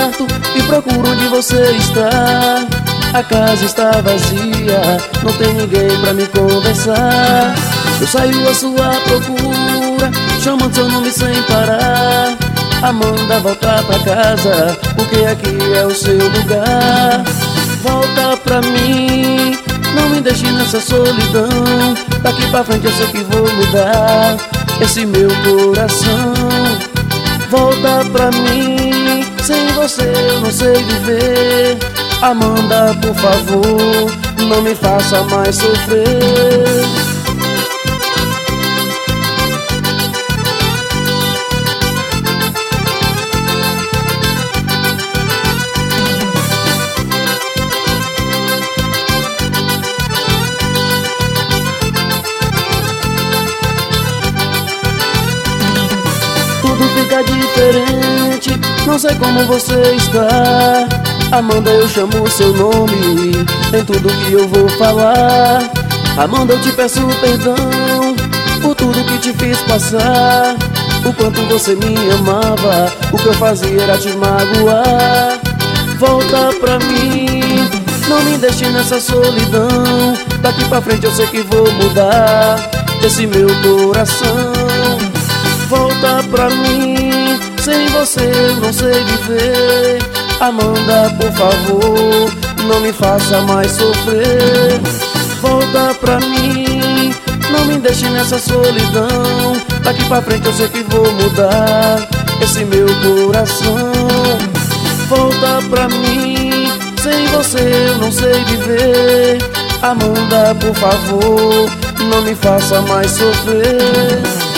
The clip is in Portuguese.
quarto e procuro onde você está. A casa está vazia, não tem ninguém pra me conversar. Eu saio à sua procura, chamando seu nome sem parar. Amanda, volta pra casa, porque aqui é o seu lugar. Volta pra mim, não me deixe nessa solidão. Daqui pra frente eu sei que vou mudar esse meu coração. Volta pra mim, sem você eu não sei viver. Amanda, por favor, não me faça mais sofrer. Tudo fica diferente, não sei como você está. Amanda, eu chamo o seu nome em tudo que eu vou falar. Amanda, eu te peço perdão por tudo que te fiz passar. O quanto você me amava, o que eu fazia era te magoar. Volta pra mim, não me deixe nessa solidão. Daqui pra frente eu sei que vou mudar esse meu coração. Volta pra mim, sem você eu não sei viver. Amanda, por favor, não me faça mais sofrer. Volta pra mim, não me deixe nessa solidão. Daqui pra frente eu sei que vou mudar esse meu coração. Volta pra mim, sem você eu não sei viver. Amanda, por favor, não me faça mais sofrer.